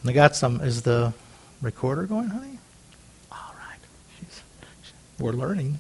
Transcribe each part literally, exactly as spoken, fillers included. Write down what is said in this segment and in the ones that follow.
I got some, is the recorder going, honey? All right. She's, we're learning.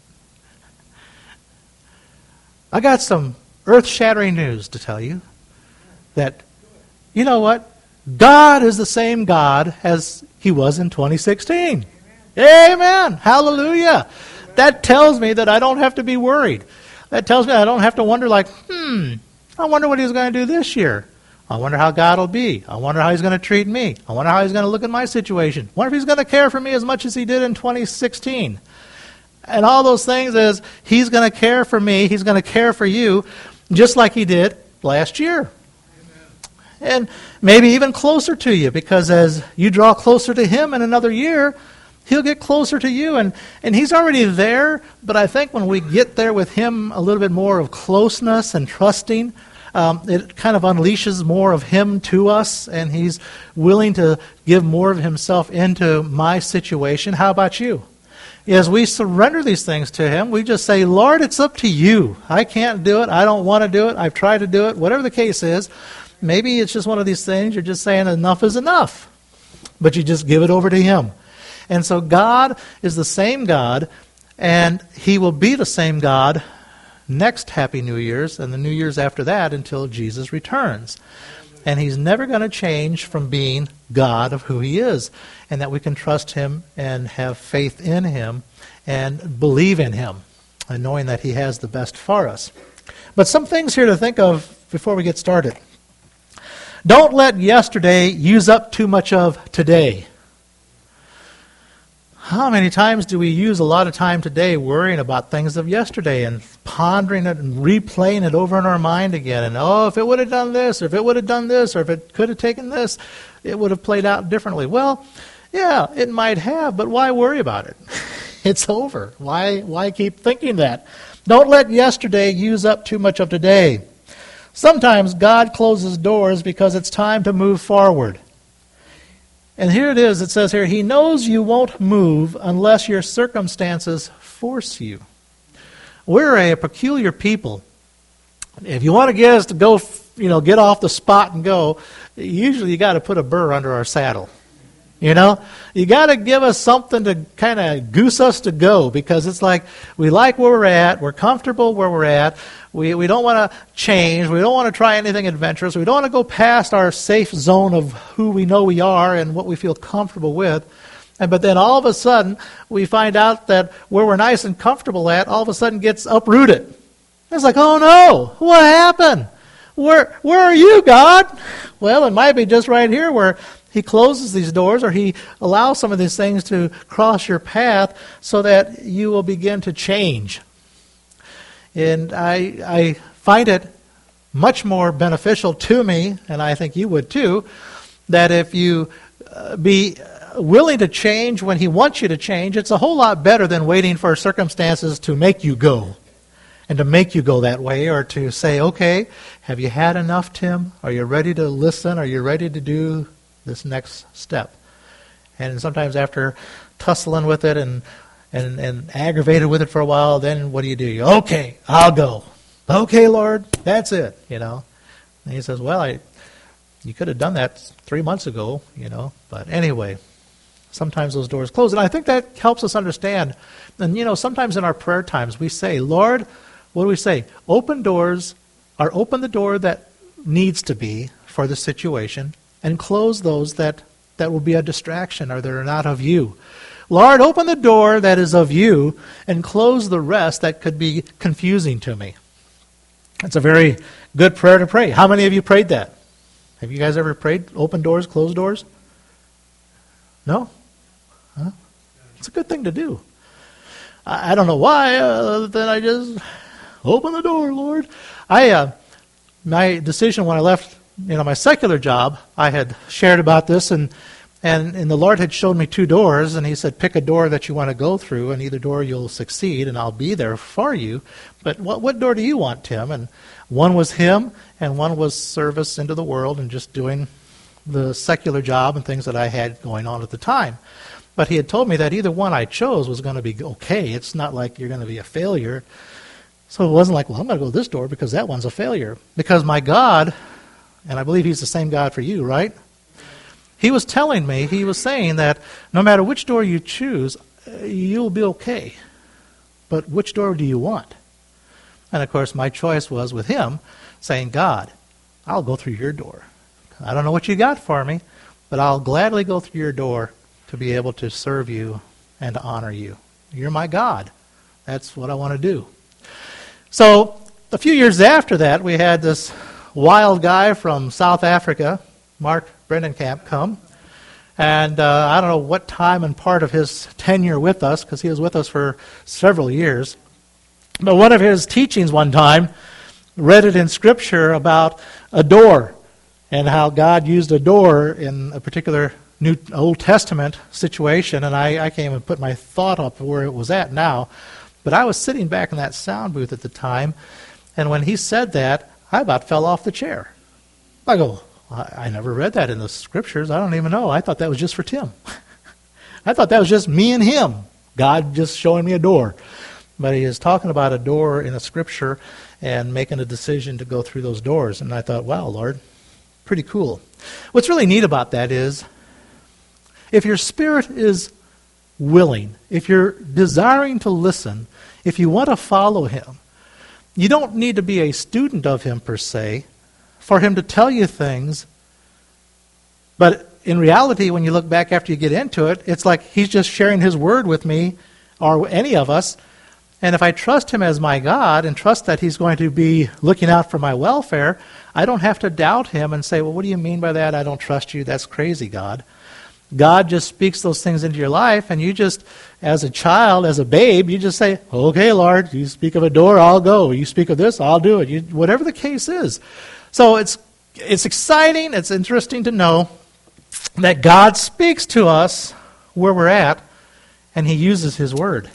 I got some earth-shattering news to tell you. That, you know what? God is the same God as He was in twenty sixteen. Amen. Amen. Hallelujah. Amen. That tells me that I don't have to be worried. That tells me I don't have to wonder like, hmm, I wonder what He's going to do this year. I wonder how God will be. I wonder how He's going to treat me. I wonder how He's going to look at my situation. I wonder if He's going to care for me as much as He did in twenty sixteen. And all those things is He's going to care for me. He's going to care for you just like He did last year. And maybe even closer to you, because as you draw closer to Him in another year, He'll get closer to you. And, and He's already there, but I think when we get there with Him, a little bit more of closeness and trusting, um, it kind of unleashes more of Him to us, and He's willing to give more of Himself into my situation. How about you? As we surrender these things to Him, we just say, Lord, it's up to You. I can't do it. I don't want to do it. I've tried to do it. Whatever the case is, maybe it's just one of these things, you're just saying enough is enough. But you just give it over to Him. And so God is the same God, and He will be the same God next Happy New Year's and the New Year's after that until Jesus returns. And He's never going to change from being God of who He is, and that we can trust Him and have faith in Him and believe in Him, and knowing that He has the best for us. But some things here to think of before we get started. Don't let yesterday use up too much of today. How many times do we use a lot of time today worrying about things of yesterday and pondering it and replaying it over in our mind again? And, oh, if it would have done this, or if it would have done this, or if it could have taken this, it would have played out differently. Well, yeah, it might have, but why worry about it? It's over. Why, why keep thinking that? Don't let yesterday use up too much of today. Sometimes God closes doors because it's time to move forward. And here it is, it says here, He knows you won't move unless your circumstances force you. We're a peculiar people. If you want to get us to go, you know, get off the spot and go, usually you got to put a burr under our saddle. You know, you got to give us something to kind of goose us to go, because it's like we like where we're at, we're comfortable where we're at, we we don't want to change, we don't want to try anything adventurous, we don't want to go past our safe zone of who we know we are and what we feel comfortable with. And but then all of a sudden we find out that where we're nice and comfortable at all of a sudden gets uprooted. It's like, oh no, what happened? Where where are you, God? Well, it might be just right here where He closes these doors, or He allows some of these things to cross your path so that you will begin to change. And I, I find it much more beneficial to me, and I think you would too, that if you uh, be willing to change when He wants you to change, it's a whole lot better than waiting for circumstances to make you go. And to make you go that way, or to say, okay, have you had enough, Tim? Are you ready to listen? Are you ready to do this next step? And sometimes after tussling with it and, and, and aggravated with it for a while, then what do you do? You, okay, I'll go. Okay, Lord, that's it, you know. And He says, well, I, you could have done that three months ago, you know. But anyway, sometimes those doors close. And I think that helps us understand. And, you know, sometimes in our prayer times we say, Lord, what do we say? Open doors, or open the door that needs to be for the situation, and close those that, that will be a distraction or that are not of You. Lord, open the door that is of You, and close the rest that could be confusing to me. It's a very good prayer to pray. How many of you prayed that? Have you guys ever prayed open doors, close doors? No? Huh? It's a good thing to do. I, I don't know why, other than I just open the door, Lord. I uh, my decision when I left, you know, my secular job, I had shared about this, and, and and the Lord had shown me two doors, and He said, pick a door that you want to go through, and either door you'll succeed, and I'll be there for you. But what what door do you want, Tim? And one was Him, and one was service into the world and just doing the secular job and things that I had going on at the time. But He had told me that either one I chose was going to be okay. It's not like you're going to be a failure. So it wasn't like, well, I'm going to go this door because that one's a failure. Because my God, and I believe He's the same God for you, right? He was telling me, he was saying that no matter which door you choose, uh, you'll be okay. But which door do you want? And of course, my choice was with him saying, God, I'll go through your door. I don't know what you got for me, but I'll gladly go through your door to be able to serve you and to honor you. You're my God. That's what I want to do. So a few years after that, we had this wild guy from South Africa, Mark Brendenkamp, come. And uh, I don't know what time and part of his tenure with us, because he was with us for several years. But one of his teachings one time read it in Scripture about a door and how God used a door in a particular New Old Testament situation. And I, I can't even put my thought up where it was at now. But I was sitting back in that sound booth at the time, and when he said that, I about fell off the chair. I go, I, I never read that in the Scriptures. I don't even know. I thought that was just for Tim. I thought that was just me and him. God just showing me a door. But he is talking about a door in a Scripture and making a decision to go through those doors. And I thought, wow, Lord, pretty cool. What's really neat about that is, if your spirit is willing, if you're desiring to listen, if you want to follow him, you don't need to be a student of him per se for him to tell you things. But in reality, when you look back after you get into it, it's like he's just sharing his word with me or any of us. And if I trust him as my God and trust that he's going to be looking out for my welfare, I don't have to doubt him and say, well, what do you mean by that? I don't trust you. That's crazy, God. God just speaks those things into your life, and you just, as a child, as a babe, you just say, okay, Lord, you speak of a door, I'll go. You speak of this, I'll do it. You, whatever the case is. So it's it's exciting, it's interesting to know that God speaks to us where we're at, and he uses his word.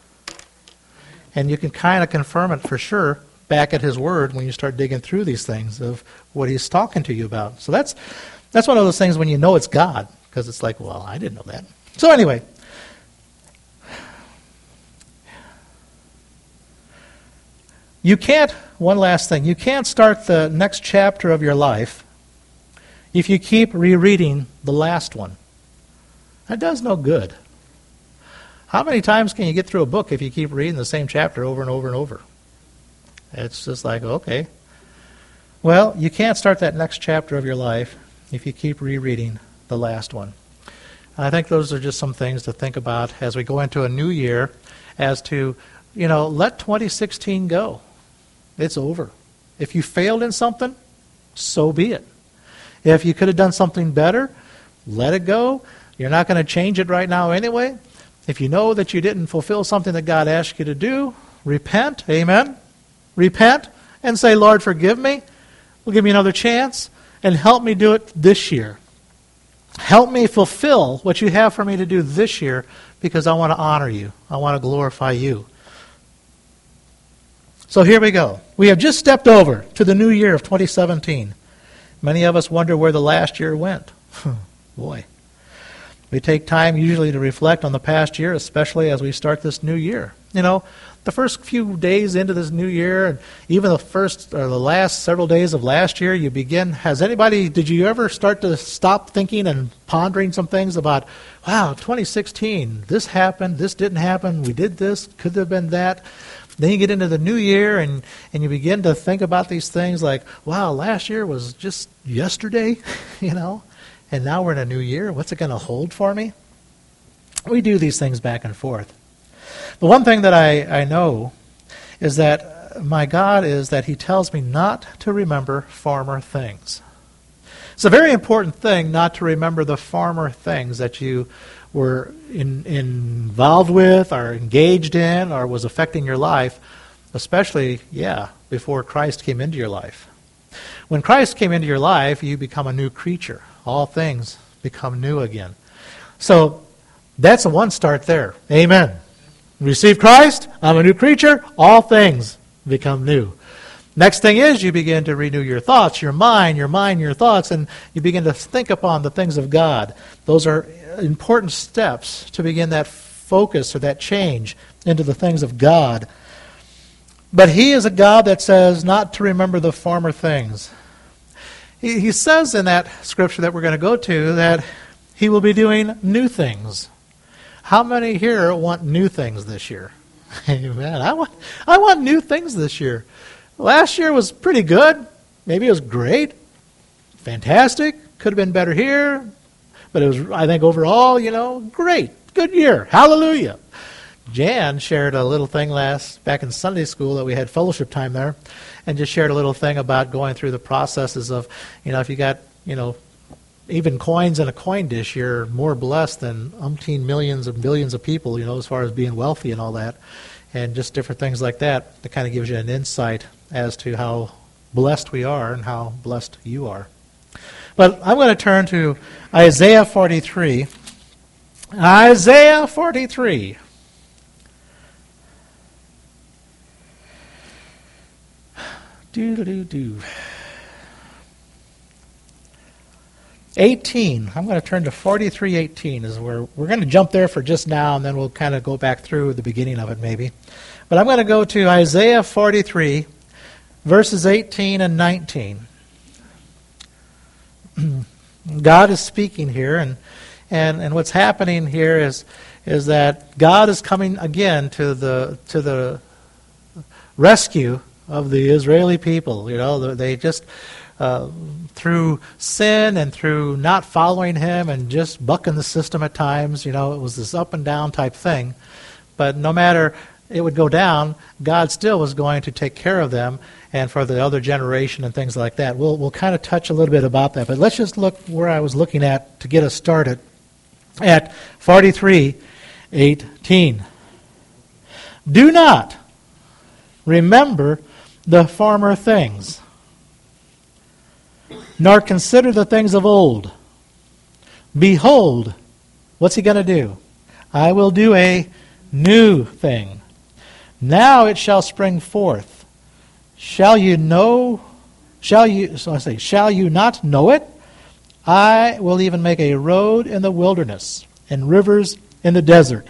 And you can kind of confirm it for sure back at his word when you start digging through these things of what he's talking to you about. So that's that's one of those things when you know it's God. Because it's like, well, I didn't know that. So anyway, you can't, one last thing, you can't start the next chapter of your life if you keep rereading the last one. That does no good. How many times can you get through a book if you keep reading the same chapter over and over and over? It's just like, okay. Well, you can't start that next chapter of your life if you keep rereading the last one. I think those are just some things to think about as we go into a new year as to, you know, let twenty sixteen go. It's over. If you failed in something, so be it. If you could have done something better, let it go. You're not going to change it right now anyway. If you know that you didn't fulfill something that God asked you to do, repent, amen? Repent and say, Lord, forgive me. Well, give me another chance and help me do it this year. Help me fulfill what you have for me to do this year because I want to honor you. I want to glorify you. So here we go. We have just stepped over to the new year of twenty seventeen. Many of us wonder where the last year went. Boy. We take time usually to reflect on the past year, especially as we start this new year. You know, the first few days into this new year, and even the first or the last several days of last year, you begin, has anybody, did you ever start to stop thinking and pondering some things about, wow, twenty sixteen, this happened, this didn't happen, we did this, could have been that. Then you get into the new year and, and you begin to think about these things like, wow, last year was just yesterday, you know, and now we're in a new year. What's it going to hold for me? We do these things back and forth. The one thing that I, I know is that my God is that he tells me not to remember former things. It's a very important thing not to remember the former things that you were in, involved with or engaged in or was affecting your life, especially, yeah, before Christ came into your life. When Christ came into your life, you become a new creature. All things become new again. So that's a one start there. Amen. Receive Christ, I'm a new creature, all things become new. Next thing is you begin to renew your thoughts, your mind, your mind, your thoughts, and you begin to think upon the things of God. Those are important steps to begin that focus or that change into the things of God. But he is a God that says not to remember the former things. he, he says in that scripture that we're going to go to that he will be doing new things. How many here want new things this year? Man, I want, I want new things this year. Last year was pretty good. Maybe it was great. Fantastic. Could have been better here. But it was, I think, overall, you know, great. Good year. Hallelujah. Jan shared a little thing last, back in Sunday school that we had fellowship time there, and just shared a little thing about going through the processes of, you know, if you got, you know, even coins in a coin dish, you're more blessed than umpteen millions and billions of people, you know, as far as being wealthy and all that, and just different things like that. That kind of gives you an insight as to how blessed we are and how blessed you are. But I'm going to turn to Isaiah forty-three. Isaiah forty-three. Do do do do. eighteen. I'm going to turn to forty-three eighteen is where we're going to jump there for just now, and then we'll kind of go back through the beginning of it maybe. But I'm going to go to Isaiah forty-three, verses eighteen and nineteen. God is speaking here, and, and, and what's happening here is is that God is coming again to the to the rescue of the Israeli people. You know, they just uh, through sin and through not following Him and just bucking the system at times. You know, it was this up and down type thing. But no matter it would go down, God still was going to take care of them, and for the other generation and things like that. We'll we'll kind of touch a little bit about that. But let's just look where I was looking at to get us started at forty-three eighteen. Do not remember the former things, nor consider the things of old. Behold, what's He going to do? I will do a new thing. Now it shall spring forth. Shall you know, shall you, so I say, shall you not know it? I will even make a road in the wilderness and rivers in the desert.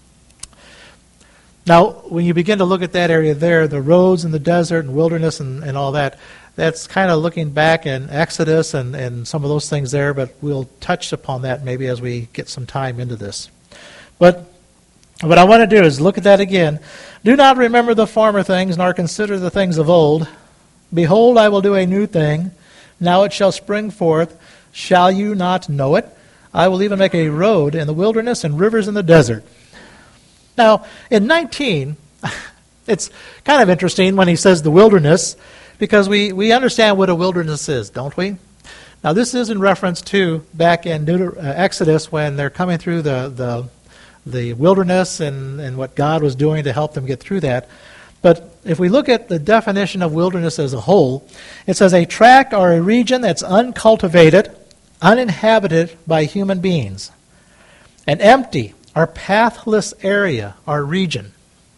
Now, when you begin to look at that area there, the roads in the desert and wilderness and, and all that, that's kind of looking back in Exodus and, and some of those things there, but we'll touch upon that maybe as we get some time into this. But what I want to do is look at that again. Do not remember the former things, nor consider the things of old. Behold, I will do a new thing. Now it shall spring forth. Shall you not know it? I will even make a road in the wilderness and rivers in the desert. Now, in nineteen, it's kind of interesting when he says the wilderness, because we, we understand what a wilderness is, don't we? Now, this is in reference to back in Deuter- uh, Exodus when they're coming through the, the the wilderness and, and what God was doing to help them get through that. But if we look at the definition of wilderness as a whole, it says a tract or a region that's uncultivated, uninhabited by human beings. An empty or pathless area or region.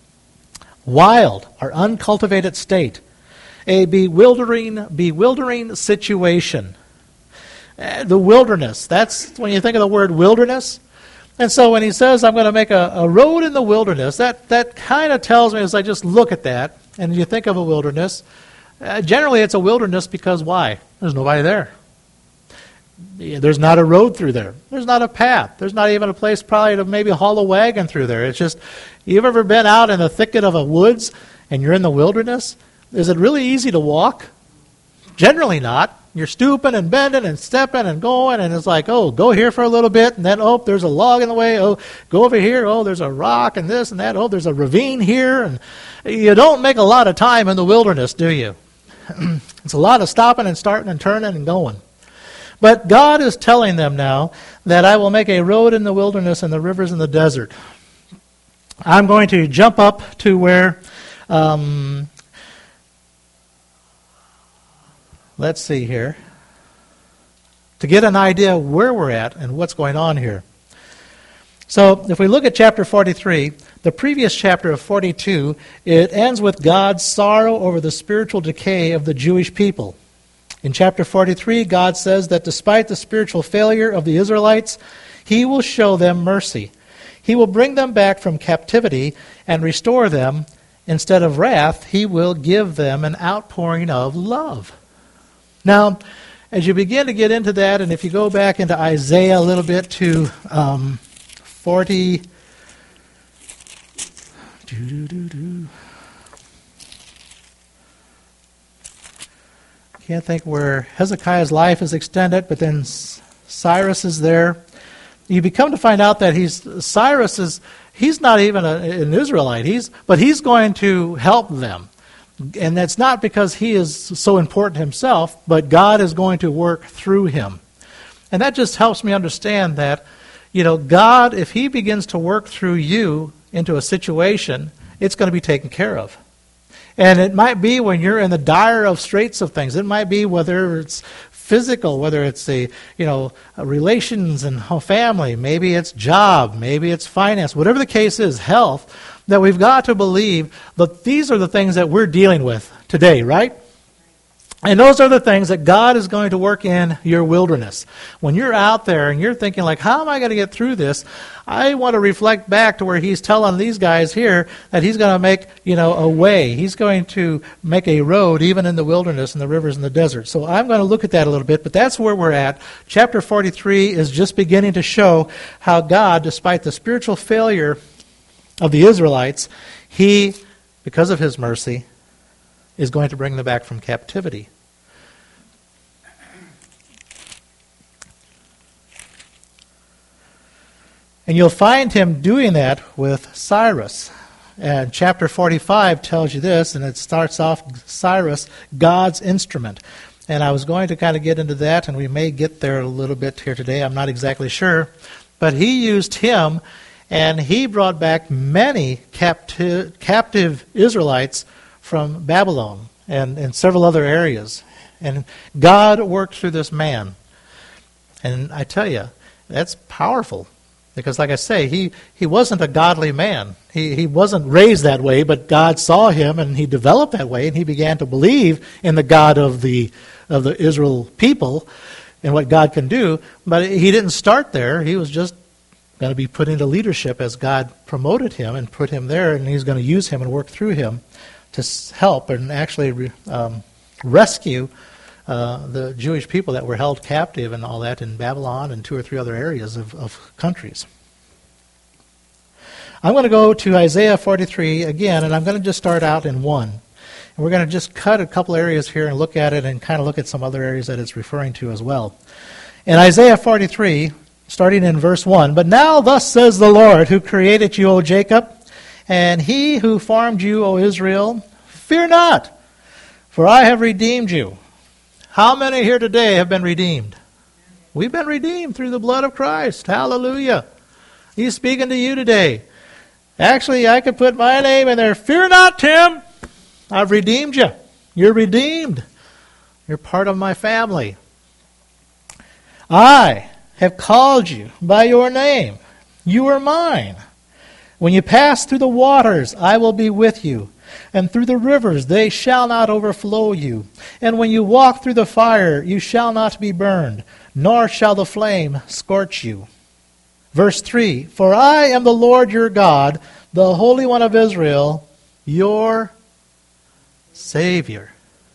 Wild or uncultivated state. A bewildering, bewildering situation. Uh, the wilderness, that's when you think of the word wilderness. And so when he says, I'm going to make a, a road in the wilderness, that, that kind of tells me, as I just look at that, and you think of a wilderness, uh, generally it's a wilderness because why? There's nobody there. There's not a road through there. There's not a path. There's not even a place probably to maybe haul a wagon through there. It's just, you've ever been out in the thicket of a woods and you're in the wilderness? Is it really easy to walk? Generally not. You're stooping and bending and stepping and going, and it's like, oh, go here for a little bit, and then, oh, there's a log in the way. Oh, go over here. Oh, there's a rock and this and that. Oh, there's a ravine here. And you don't make a lot of time in the wilderness, do you? It's a lot of stopping and starting and turning and going. But God is telling them now that I will make a road in the wilderness and the rivers in the desert. I'm going to jump up to where... Um, Let's see here, to get an idea where we're at and what's going on here. So if we look at chapter forty-three, the previous chapter of forty-two, it ends with God's sorrow over the spiritual decay of the Jewish people. In chapter forty-three, God says that despite the spiritual failure of the Israelites, He will show them mercy. He will bring them back from captivity and restore them. Instead of wrath, He will give them an outpouring of love. Now, as you begin to get into that, and if you go back into Isaiah a little bit to um, forty, doo, doo, doo, can't think where Hezekiah's life is extended, but then Cyrus is there. You become to find out that he's Cyrus is he's not even a, an Israelite. He's but he's going to help them. And that's not because he is so important himself, but God is going to work through him. And that just helps me understand that, you know, God, if he begins to work through you into a situation, it's going to be taken care of. And it might be when you're in the dire of straits of things. It might be whether it's physical, whether it's a, you know, relations and family, maybe it's job, maybe it's finance, whatever the case is, health, that we've got to believe that these are the things that we're dealing with today, right? And those are the things that God is going to work in your wilderness. When you're out there and you're thinking like, how am I going to get through this? I want to reflect back to where he's telling these guys here that he's going to make, you know, a way. He's going to make a road even in the wilderness and the rivers and the desert. So I'm going to look at that a little bit, but that's where we're at. Chapter forty-three is just beginning to show how God, despite the spiritual failure of the Israelites, he, because of his mercy, is going to bring them back from captivity. And you'll find him doing that with Cyrus. And chapter forty-five tells you this, and it starts off Cyrus, God's instrument. And I was going to kind of get into that, and we may get there a little bit here today. I'm not exactly sure. But he used him, and he brought back many captive, captive Israelites from Babylon and, and several other areas. And God worked through this man. And I tell you, that's powerful. Because like I say, he, he wasn't a godly man. He, he wasn't raised that way, but God saw him and he developed that way, and he began to believe in the God of the of the Israel people and what God can do. But he didn't start there. He was just going to be put into leadership as God promoted him and put him there, and he's going to use him and work through him to help and actually um, rescue uh, the Jewish people that were held captive and all that in Babylon and two or three other areas of, of countries. I'm going to go to Isaiah forty-three again, and I'm going to just start out in one. And we're going to just cut a couple areas here and look at it and kind of look at some other areas that it's referring to as well. In Isaiah forty-three, starting in verse one, "But now thus says the Lord, who created you, O Jacob, and he who formed you, O Israel, fear not, for I have redeemed you." How many here today have been redeemed? We've been redeemed through the blood of Christ. Hallelujah. He's speaking to you today. Actually, I could put my name in there. Fear not, Tim. I've redeemed you. You're redeemed. You're part of my family. I have called you by your name. You are mine. When you pass through the waters, I will be with you. And through the rivers, they shall not overflow you. And when you walk through the fire, you shall not be burned, nor shall the flame scorch you. Verse three, "For I am the Lord your God, the Holy One of Israel, your Savior."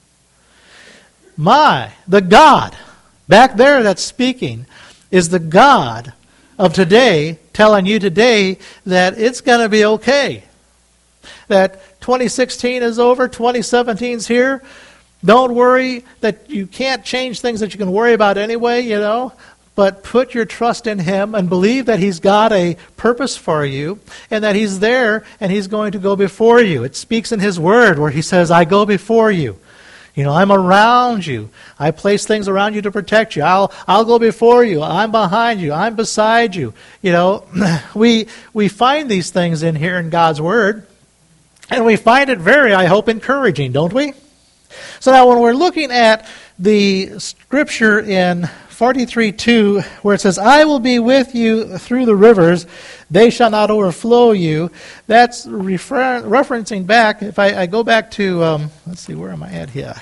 My, the God, back there that's speaking, is the God of today, telling you today that it's going to be okay. That twenty sixteen is over, twenty seventeen's here. Don't worry that you can't change things that you can worry about anyway, you know. But put your trust in Him and believe that He's got a purpose for you and that He's there and He's going to go before you. It speaks in His Word where He says, "I go before you. You know, I'm around you. I place things around you to protect you. I'll I'll go before you. I'm behind you. I'm beside you." You know, we we find these things in here in God's Word, and we find it very, I hope, encouraging, don't we? So now when we're looking at the scripture in forty-three two, where it says, "I will be with you through the rivers, they shall not overflow you," that's refer- referencing back, if I, I go back to, um, let's see, where am I at here?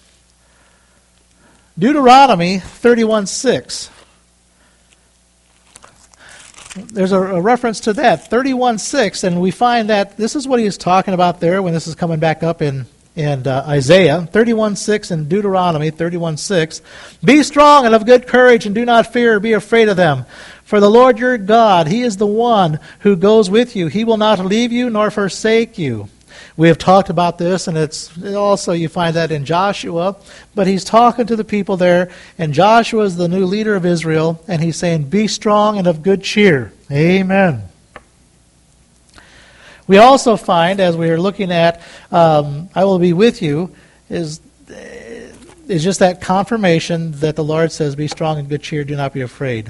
Deuteronomy thirty-one six. There's a, a reference to that, thirty-one six, and we find that this is what he is talking about there when this is coming back up in in uh, Isaiah, thirty-one six, and Deuteronomy thirty-one six. Be strong and of good courage, and do not fear or be afraid of them. For the Lord your God, He is the one who goes with you. He will not leave you nor forsake you. We have talked about this, and it's also, you find that in Joshua. But he's talking to the people there, and Joshua is the new leader of Israel, and he's saying, be strong and of good cheer. Amen. We also find, as we are looking at, um, I will be with you, is, is just that confirmation that the Lord says, be strong and good cheer, do not be afraid.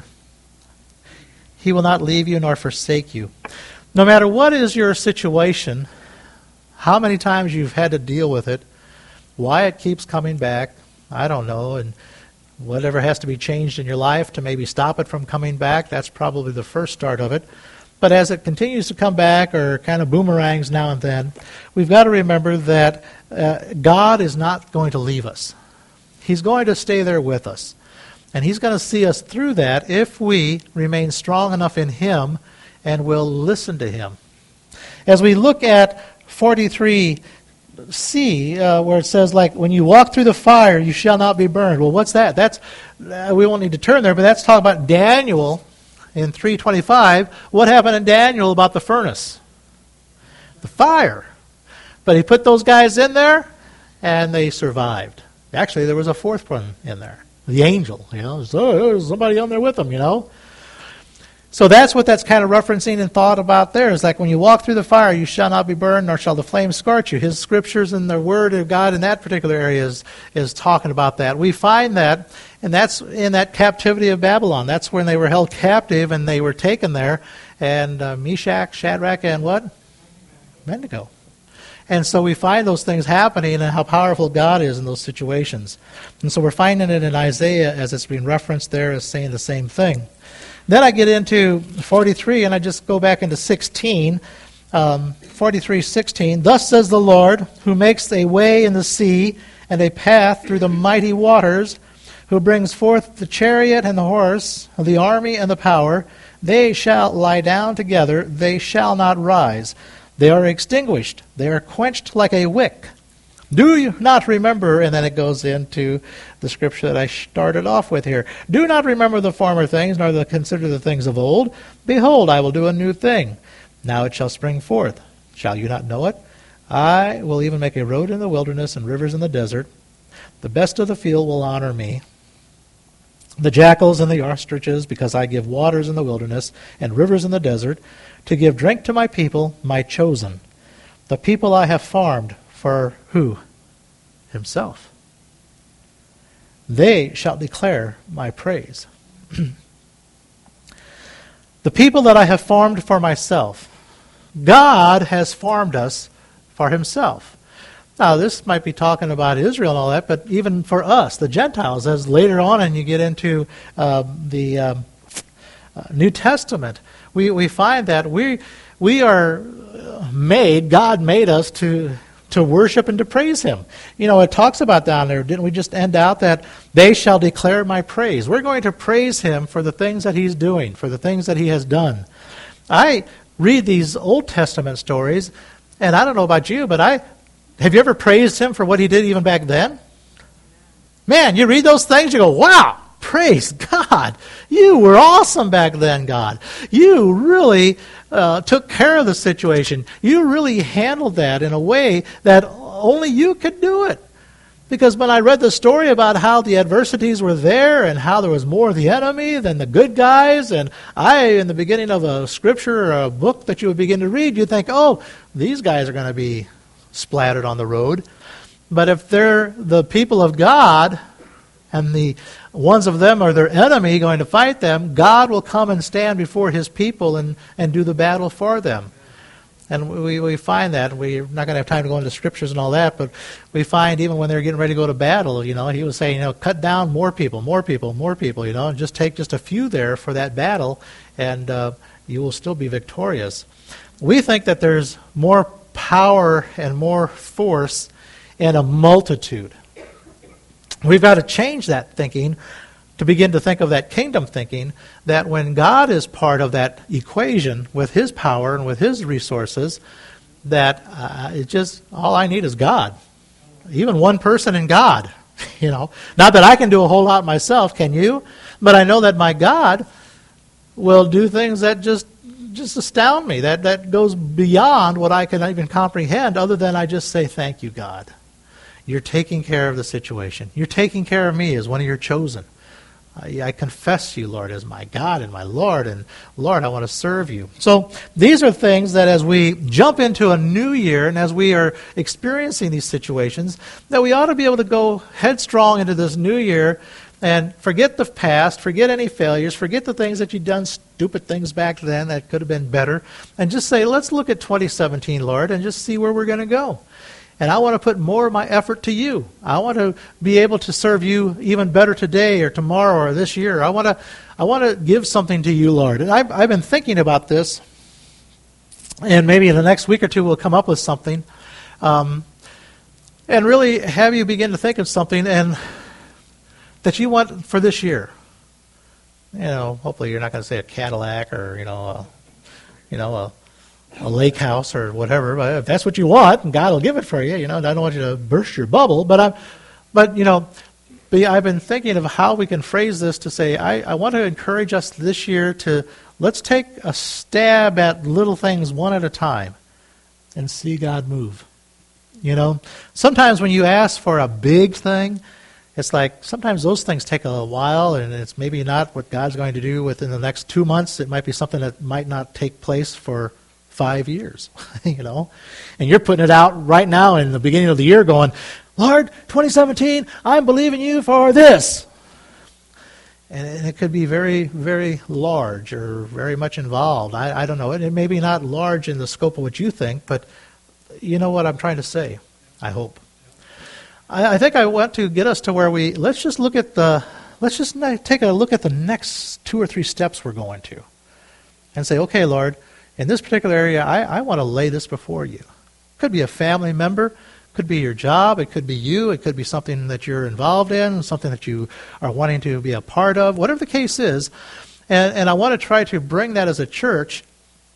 He will not leave you nor forsake you. No matter what is your situation, how many times you've had to deal with it, why it keeps coming back, I don't know, and whatever has to be changed in your life to maybe stop it from coming back, that's probably the first start of it. But as it continues to come back, or kind of boomerangs now and then, we've got to remember that uh, God is not going to leave us. He's going to stay there with us. And He's going to see us through that if we remain strong enough in Him and will listen to Him. As we look at forty-three C, uh, where it says, like, when you walk through the fire, you shall not be burned. Well, what's that? That's uh, we won't need to turn there, but that's talking about Daniel in three twenty-five. What happened in Daniel about the furnace? The fire. But he put those guys in there, and they survived. Actually, there was a fourth one in there. The angel, you know. So there's somebody on there with them, you know. So that's what that's kind of referencing and thought about there. Is like when you walk through the fire, you shall not be burned, nor shall the flames scorch you. His scriptures and the word of God in that particular area is, is talking about that. We find that, and that's in that captivity of Babylon. That's when they were held captive and they were taken there. And uh, Meshach, Shadrach, and what? Abednego. And so we find those things happening and how powerful God is in those situations. And so we're finding it in Isaiah as it's being referenced there as saying the same thing. Then I get into forty-three, and I just go back into sixteen, um, forty-three sixteen. Thus says the Lord, who makes a way in the sea and a path through the mighty waters, who brings forth the chariot and the horse, the army and the power. They shall lie down together, they shall not rise. They are extinguished, they are quenched like a wick. Do you not remember, and then it goes into the scripture that I started off with here. Do not remember the former things, nor the, consider the things of old. Behold, I will do a new thing. Now it shall spring forth. Shall you not know it? I will even make a road in the wilderness and rivers in the desert. The best of the field will honor me. The jackals and the ostriches, because I give waters in the wilderness and rivers in the desert, to give drink to my people, my chosen, the people I have farmed. For who? Himself. They shall declare my praise. The people that I have formed for myself. God has formed us for Himself. Now, this might be talking about Israel and all that, but even for us, the Gentiles, as later on and you get into uh, the uh, uh, New Testament, we, we find that we we are made, God made us to... to worship and to praise Him. You know, it talks about down there, didn't we just end out that they shall declare my praise? We're going to praise Him for the things that He's doing, for the things that He has done. I read these Old Testament stories, and I don't know about you, but I have you ever praised Him for what He did even back then? Man, you read those things, you go, wow, praise God. You were awesome back then, God. You really uh, took care of the situation. You really handled that in a way that only you could do it. Because when I read the story about how the adversities were there and how there was more of the enemy than the good guys, and I, in the beginning of a scripture or a book that you would begin to read, you'd think, oh, these guys are going to be splattered on the road. But if they're the people of God, and the ones of them are their enemy going to fight them, God will come and stand before His people and, and do the battle for them. And we, we find that. We're not going to have time to go into scriptures and all that, but we find even when they're getting ready to go to battle, you know, He was saying, you know, cut down more people, more people, more people, you know, and just take just a few there for that battle, and uh, you will still be victorious. We think that there's more power and more force in a multitude. We've got to change that thinking to begin to think of that kingdom thinking, that when God is part of that equation with His power and with His resources, that uh, it's just, all I need is God. even one person in God. You know, not that I can do a whole lot myself, can you? But I know that my God will do things that just just astound me. That that goes beyond what I can even comprehend, other than I just say, thank you, God. You're taking care of the situation. You're taking care of me as one of your chosen. I, I confess you, Lord, as my God and my Lord, and Lord, I want to serve you. So these are things that as we jump into a new year and as we are experiencing these situations, that we ought to be able to go headstrong into this new year and forget the past, forget any failures, forget the things that you've done, stupid things back then that could have been better, and just say, let's look at twenty seventeen, Lord, and just see where we're going to go. And I want to put more of my effort to you. I want to be able to serve you even better today or tomorrow or this year. I want to I want to give something to you, Lord. And I've, I've been thinking about this, and maybe in the next week or two we'll come up with something, um, and really have you begin to think of something and that you want for this year. You know, hopefully you're not going to say a Cadillac or, you know, a, you know, a, a lake house or whatever. But if that's what you want, and God will give it for you, you know, I don't want you to burst your bubble. But, I'm, but you know, but I've been thinking of how we can phrase this to say, I, I want to encourage us this year to, let's take a stab at little things one at a time and see God move. You know, sometimes when you ask for a big thing, it's like sometimes those things take a while, and it's maybe not what God's going to do within the next two months. It might be something that might not take place for five years, you know. And you're putting it out right now in the beginning of the year going, Lord, twenty seventeen, I'm believing you for this. And it could be very, very large or very much involved. I, I don't know. It may be not large in the scope of what you think, but you know what I'm trying to say, I hope. I think I want to get us to where we, let's just look at the, let's just take a look at the next two or three steps we're going to. And say, okay, Lord, in this particular area, I, I want to lay this before you. Could be a family member, could be your job, it could be you, it could be something that you're involved in, something that you are wanting to be a part of, whatever the case is. And, and I want to try to bring that as a church.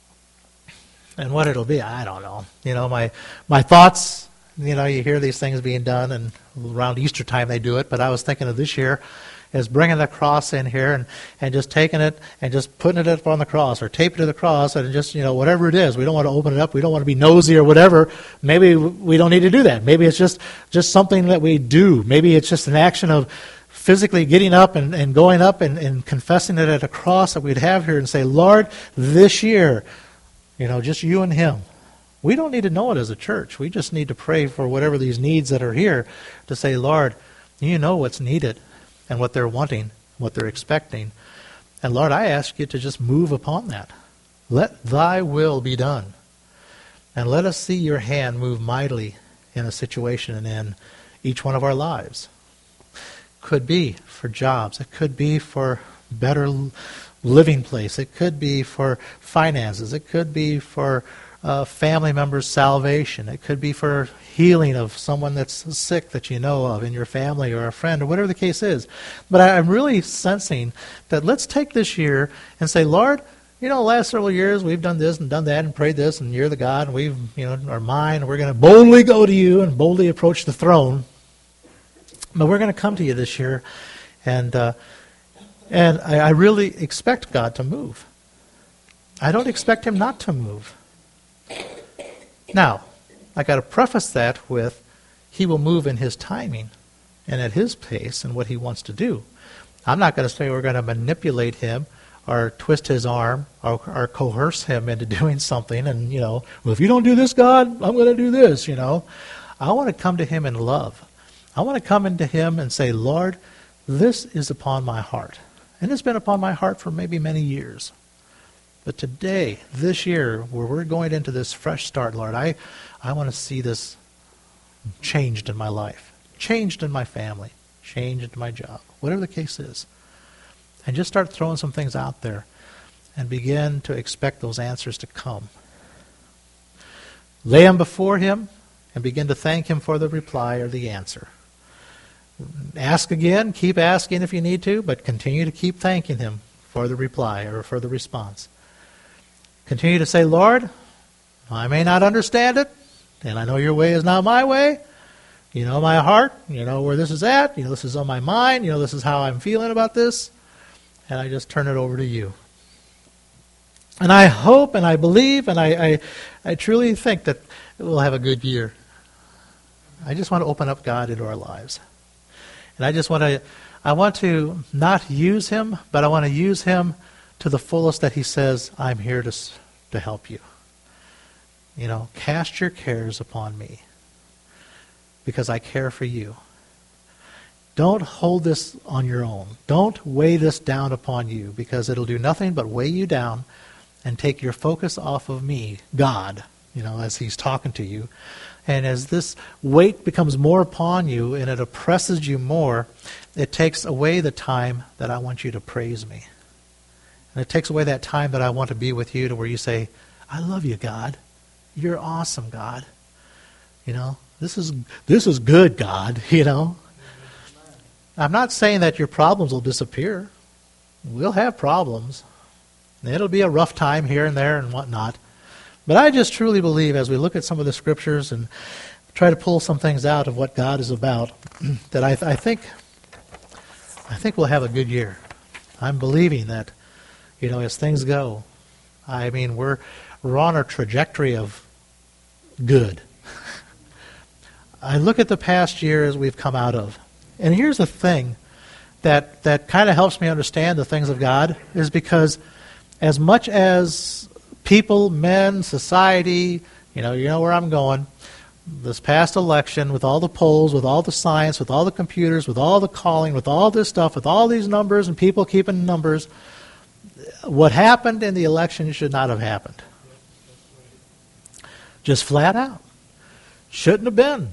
And what it'll be, I don't know. You know, my my thoughts. You know, you hear these things being done, and around Easter time they do it, but I was thinking of this year is bringing the cross in here and, and just taking it and just putting it up on the cross or taping it to the cross and just, you know, whatever it is. We don't want to open it up. We don't want to be nosy or whatever. Maybe we don't need to do that. Maybe it's just, just something that we do. Maybe it's just an action of physically getting up and, and going up and, and confessing it at a cross that we'd have here and say, Lord, this year, you know, just you and him. We don't need to know it as a church. We just need to pray for whatever these needs that are here to say, Lord, you know what's needed and what they're wanting, what they're expecting. And Lord, I ask you to just move upon that. Let thy will be done. And let us see your hand move mightily in a situation and in each one of our lives. Could be for jobs. It could be for better living place. It could be for finances. It could be for Uh, family members' salvation. It could be for healing of someone that's sick that you know of in your family or a friend or whatever the case is. But I, I'm really sensing that let's take this year and say, Lord, you know, the last several years we've done this and done that and prayed this and you're the God and we've, you know, are mine and we're going to boldly go to you and boldly approach the throne. But we're going to come to you this year and, uh, and I, I really expect God to move. I don't expect him not to move. Now, I got to preface that with he will move in his timing and at his pace and what he wants to do. I'm not going to say we're going to manipulate him or twist his arm or, or coerce him into doing something and, you know, well, if you don't do this, God, I'm going to do this, you know. I want to come to him in love. I want to come into him and say, Lord, this is upon my heart. And it's been upon my heart for maybe many years. But today, this year, where we're going into this fresh start, Lord, I, I want to see this changed in my life, changed in my family, changed in my job, whatever the case is. And just start throwing some things out there and begin to expect those answers to come. Lay them before him and begin to thank him for the reply or the answer. Ask again, keep asking if you need to, but continue to keep thanking him for the reply or for the response. Continue to say, Lord, I may not understand it, and I know your way is not my way, You know my heart. You know where this is at. You know this is on my mind. You know this is how I'm feeling about this. And I just turn it over to you. And I hope and I believe and I, I, I truly think that we'll have a good year. I just want to open up God into our lives. And I just want to, I want to not use him, but I want to use him to the fullest that he says, I'm here to, to help you. You know, cast your cares upon me because I care for you. Don't hold this on your own. Don't weigh this down upon you because it'll do nothing but weigh you down and take your focus off of me, God, you know, as he's talking to you. And as this weight becomes more upon you and it oppresses you more, it takes away the time that I want you to praise me. And it takes away that time that I want to be with you to where you say, I love you, God. You're awesome, God. You know, this is this is good, God, you know. I'm not saying that your problems will disappear. We'll have problems. It'll be a rough time here and there and whatnot. But I just truly believe as we look at some of the scriptures and try to pull some things out of what God is about, that I, I think I think we'll have a good year. I'm believing that, you know, as things go, I mean, we're we're on a trajectory of good. I look at the past year as we've come out of. And here's the thing that, that kind of helps me understand the things of God is because as much as people, men, society, you know, you know where I'm going, this past election with all the polls, with all the science, with all the computers, with all the calling, with all this stuff, with all these numbers and people keeping numbers, what happened in the election should not have happened. Just flat out. Shouldn't have been.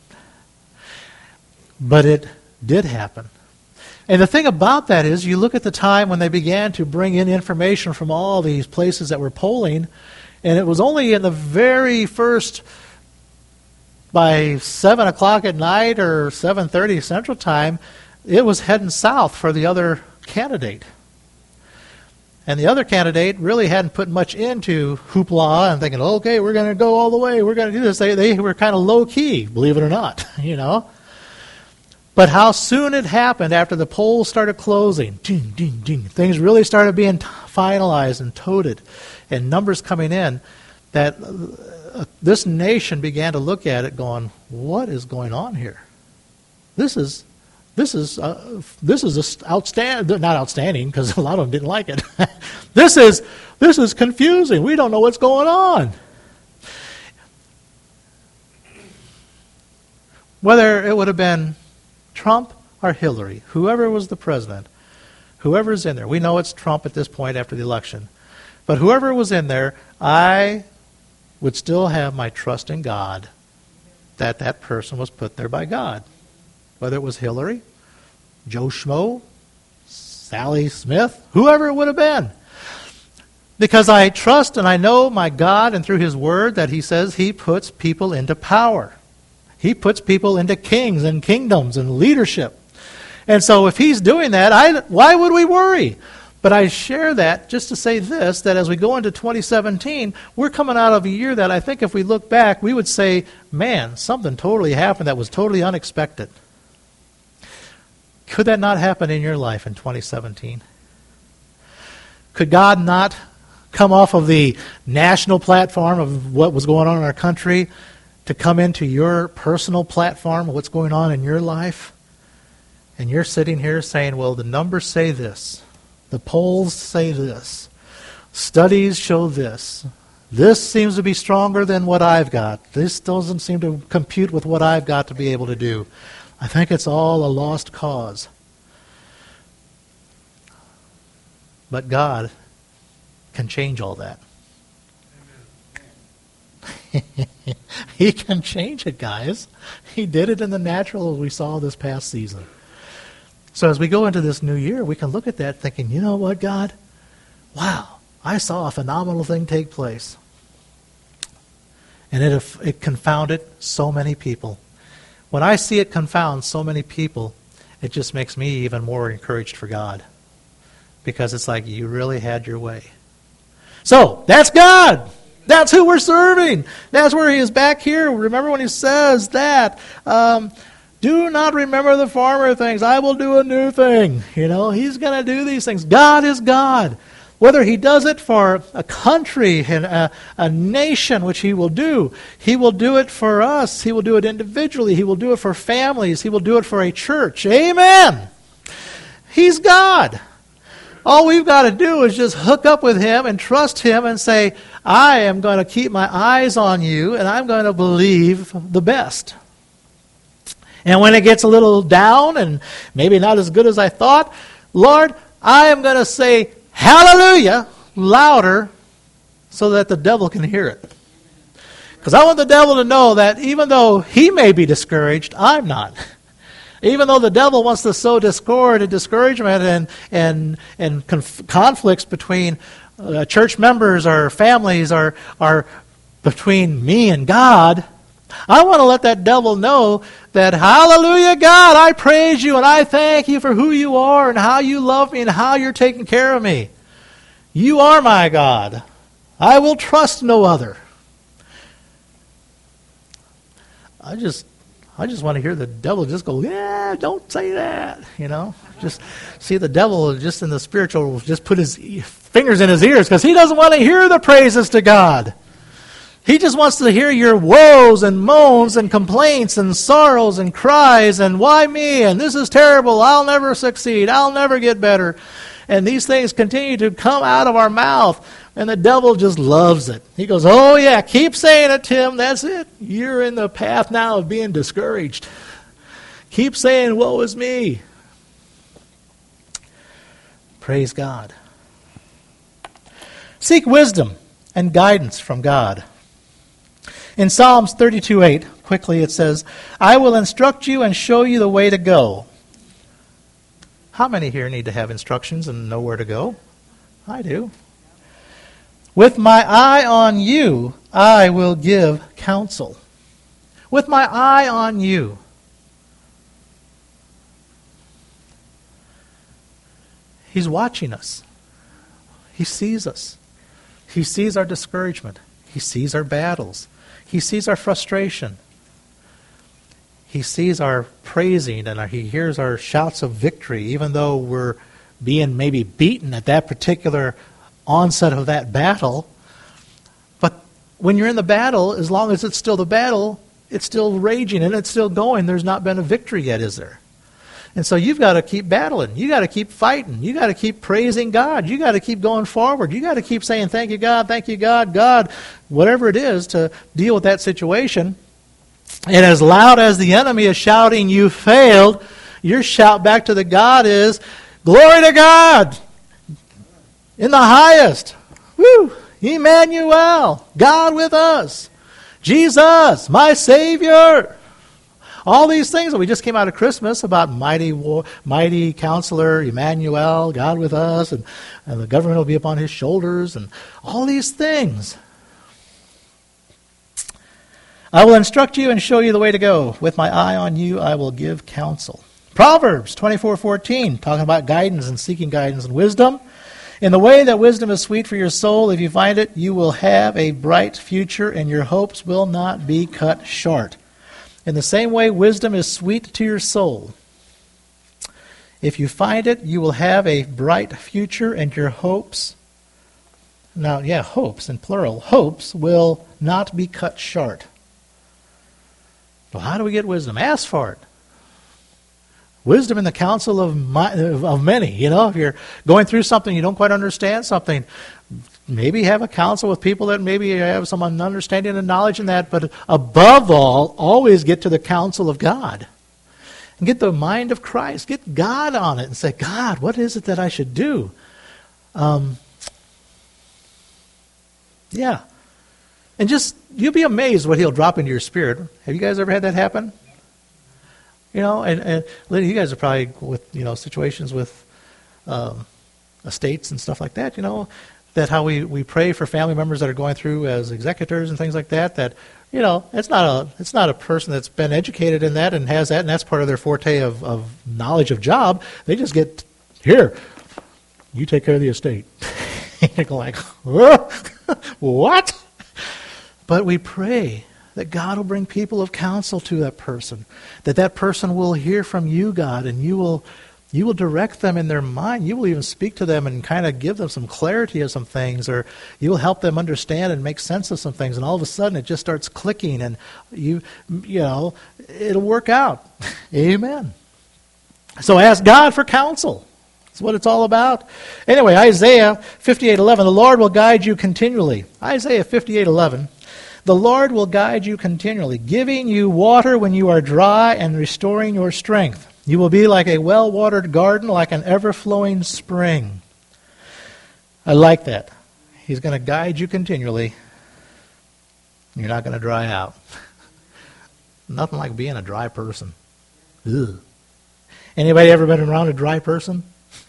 But it did happen. And the thing about that is, you look at the time when they began to bring in information from all these places that were polling, and it was only in the very first, by seven o'clock at night or seven thirty Central Time, it was heading south for the other candidate. And the other candidate really hadn't put much into hoopla and thinking, okay, we're going to go all the way, we're going to do this. They, they were kind of low-key, believe it or not, you know. But how soon it happened after the polls started closing, ding, ding, ding, things really started being finalized and toted and numbers coming in, that uh, this nation began to look at it going, what is going on here? This is this is uh, this is outstanding, not outstanding because a lot of them didn't like it. this is this is confusing. We don't know what's going on. Whether it would have been Trump or Hillary, whoever was the president, whoever's in there. We know it's Trump at this point after the election. But whoever was in there, I would still have my trust in God that that person was put there by God. Whether it was Hillary, Joe Schmo, Sally Smith, whoever it would have been. Because I trust and I know my God and through his word that he says he puts people into power. He puts people into kings and kingdoms and leadership. And so if he's doing that, I, why would we worry? But I share that just to say this, that as we go into twenty seventeen, we're coming out of a year that I think if we look back, we would say, man, something totally happened that was totally unexpected. Could that not happen in your life in twenty seventeen? Could God not come off of the national platform of what was going on in our country to come into your personal platform of what's going on in your life? And you're sitting here saying, well, the numbers say this. The polls say this. Studies show this. This seems to be stronger than what I've got. This doesn't seem to compute with what I've got to be able to do. I think it's all a lost cause. But God can change all that. He can change it, guys. He did it in the natural as we saw this past season. So as we go into this new year, we can look at that thinking, you know what, God? Wow, I saw a phenomenal thing take place. And it, it confounded so many people. When I see it confound so many people, it just makes me even more encouraged for God. Because it's like you really had your way. So, that's God. That's who we're serving. That's where he is back here. Remember when he says that, um, do not remember the former things. I will do a new thing. You know, he's going to do these things. God is God. Whether he does it for a country and a, a nation, which he will do, he will do it for us. He will do it individually. He will do it for families. He will do it for a church. Amen. He's God. All we've got to do is just hook up with him and trust him and say, I am going to keep my eyes on you and I'm going to believe the best. And when it gets a little down and maybe not as good as I thought, Lord, I am going to say hallelujah louder so that the devil can hear it. Because I want the devil to know that even though he may be discouraged, I'm not. Even though the devil wants to sow discord and discouragement and and and conf- conflicts between uh, church members or families or, or between me and God, I want to let that devil know that, hallelujah, God, I praise you and I thank you for who you are and how you love me and how you're taking care of me. You are my God. I will trust no other. I just... I just want to hear the devil just go, yeah, don't say that, you know. Just see the devil just in the spiritual, just put his fingers in his ears because he doesn't want to hear the praises to God. He just wants to hear your woes and moans and complaints and sorrows and cries and why me and this is terrible, I'll never succeed, I'll never get better. And these things continue to come out of our mouth. And the devil just loves it. He goes, oh yeah, keep saying it, Tim. That's it. You're in the path now of being discouraged. Keep saying, woe is me. Praise God. Seek wisdom and guidance from God. In Psalms thirty-two eight, quickly it says, I will instruct you and show you the way to go. How many here need to have instructions and know where to go? I do. With my eye on you, I will give counsel. With my eye on you. He's watching us. He sees us. He sees our discouragement. He sees our battles. He sees our frustration. He sees our praising and our, he hears our shouts of victory, even though we're being maybe beaten at that particular onset of that battle. But when you're in the battle, as long as it's still the battle, it's still raging and it's still going. There's not been a victory yet, is there? And so you've got to keep battling. You got to keep fighting. You got to keep praising God. You got to keep going forward. You got to keep saying, thank you, God, thank you, God, God, whatever it is to deal with that situation. And as loud as the enemy is shouting, you failed, your shout back to the God is, glory to God! In the highest. Woo! Emmanuel. God with us. Jesus, my Savior. All these things that we just came out of Christmas about mighty war, mighty counselor, Emmanuel, God with us, and, and the government will be upon his shoulders, and all these things. I will instruct you and show you the way to go. With my eye on you, I will give counsel. Proverbs twenty-four fourteen, talking about guidance and seeking guidance and wisdom. In the way that wisdom is sweet for your soul, if you find it, you will have a bright future, and your hopes will not be cut short. In the same way, wisdom is sweet to your soul. If you find it, you will have a bright future, and your hopes, now, yeah, hopes in plural, hopes will not be cut short. Well, how do we get wisdom? Ask for it. Wisdom in the counsel of, my, of many. You know, if you're going through something, you don't quite understand something, maybe have a counsel with people that maybe have some understanding and knowledge in that. But above all, always get to the counsel of God. And get the mind of Christ. Get God on it and say, God, what is it that I should do? Um, yeah. And just, you'll be amazed what he'll drop into your spirit. Have you guys ever had that happen? You know, and, and you guys are probably with, you know, situations with um, estates and stuff like that, you know, that how we, we pray for family members that are going through as executors and things like that, that, you know, it's not a it's not a person that's been educated in that and has that, and that's part of their forte of, of knowledge of job. They just get, here, you take care of the estate. You're like, what? But we pray that God will bring people of counsel to that person, that that person will hear from you, God, and you will you will direct them in their mind. You will even speak to them and kind of give them some clarity of some things, or you will help them understand and make sense of some things, and all of a sudden it just starts clicking, and you you know, it'll work out. Amen. So ask God for counsel. That's what it's all about. Anyway, Isaiah fifty-eight eleven, the Lord will guide you continually. Isaiah fifty-eight eleven, the Lord will guide you continually, giving you water when you are dry and restoring your strength. You will be like a well-watered garden, like an ever-flowing spring. I like that. He's going to guide you continually. You're not going to dry out. Nothing like being a dry person. Ugh. Anybody ever been around a dry person?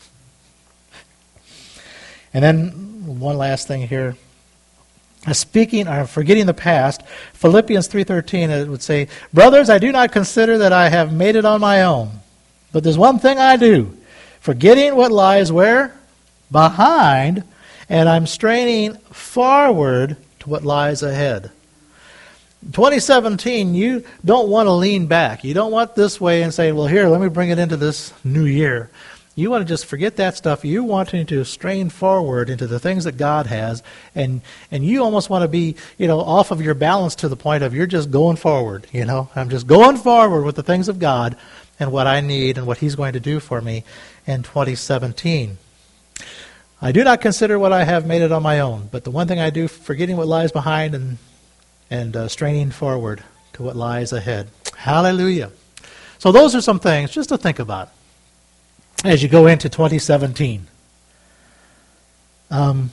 And then one last thing here. Speaking or forgetting the past, Philippians three thirteen, it would say, brothers, I do not consider that I have made it on my own. But there's one thing I do, forgetting what lies where? Behind, and I'm straining forward to what lies ahead. twenty seventeen, you don't want to lean back. You don't want this way and say, well, here, let me bring it into this new year. You want to just forget that stuff. You're wanting to strain forward into the things that God has, and and you almost want to be, you know, off of your balance to the point of you're just going forward, you know. I'm just going forward with the things of God and what I need and what He's going to do for me in twenty seventeen. I do not consider what I have made it on my own, but the one thing I do, forgetting what lies behind and and uh, straining forward to what lies ahead. Hallelujah. So those are some things just to think about as you go into twenty seventeen. Um,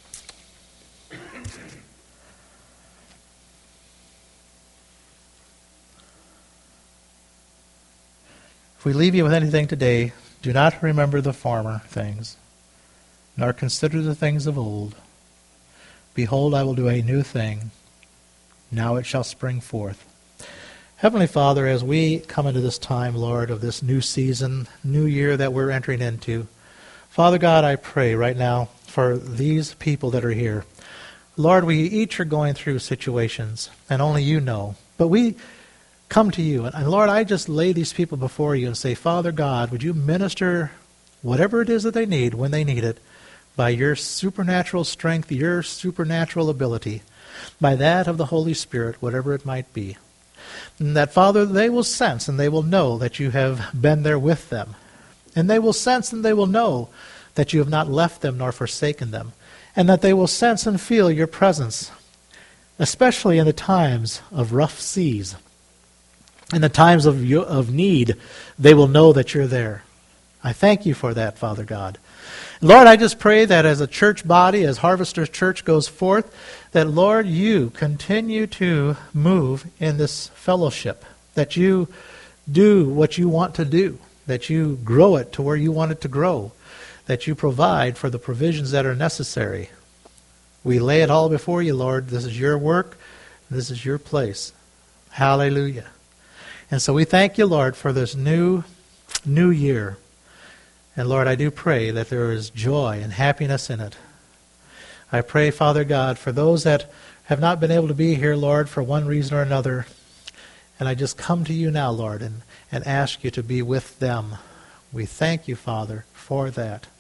if we leave you with anything today, do not remember the former things, nor consider the things of old. Behold, I will do a new thing. Now it shall spring forth. Heavenly Father, as we come into this time, Lord, of this new season, new year that we're entering into, Father God, I pray right now for these people that are here. Lord, we each are going through situations, and only you know. But we come to you, and, and Lord, I just lay these people before you and say, Father God, would you minister whatever it is that they need when they need it by your supernatural strength, your supernatural ability, by that of the Holy Spirit, whatever it might be. And that, Father, they will sense and they will know that you have been there with them. And they will sense and they will know that you have not left them nor forsaken them. And that they will sense and feel your presence, especially in the times of rough seas. In the times of, of need, they will know that you're there. I thank you for that, Father God. Lord, I just pray that as a church body, as Harvesters Church goes forth, that, Lord, you continue to move in this fellowship, that you do what you want to do, that you grow it to where you want it to grow, that you provide for the provisions that are necessary. We lay it all before you, Lord. This is your work. This is your place. Hallelujah. And so we thank you, Lord, for this new, new year. And Lord, I do pray that there is joy and happiness in it. I pray, Father God, for those that have not been able to be here, Lord, for one reason or another. And I just come to you now, Lord, and, and ask you to be with them. We thank you, Father, for that.